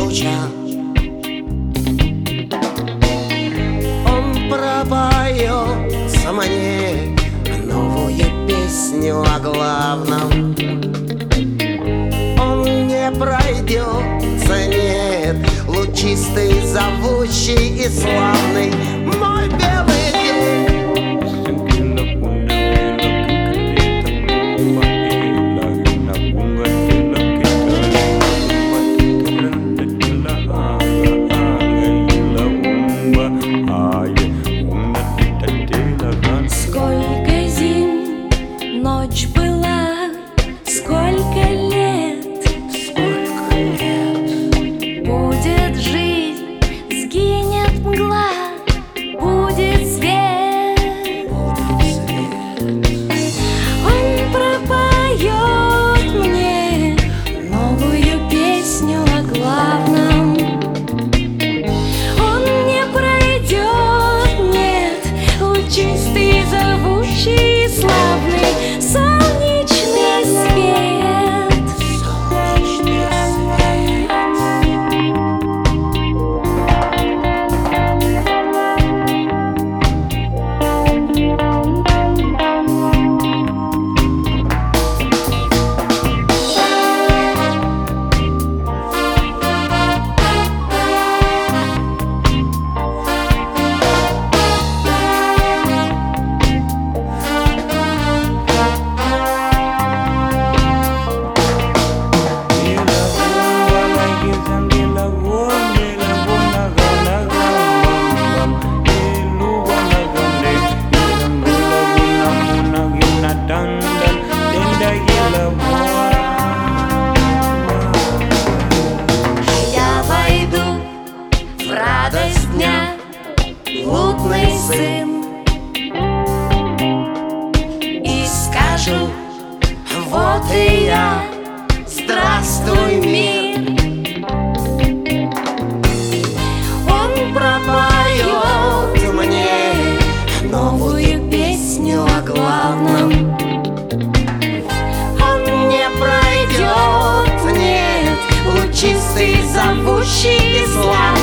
лучах. Он пропоет мне новую песню о главном. Он не пройдется, нет, лучистый, зовущий и славный мой белый день. Сколько зим ночь была, сколько лет, будет жизнь, сгинет мгла, будет свет. Он пропоет мне новую песню о главном. Он не пройдет, нет, лучистый, зовущий, славный солнечный свет. Я войду в радость дня, блудный сын, и скажу: вот и я, здравствуй, мир. Он пропоет мне новую песню о главном. Он не пройдет, нет, лучистый, зовущий и славный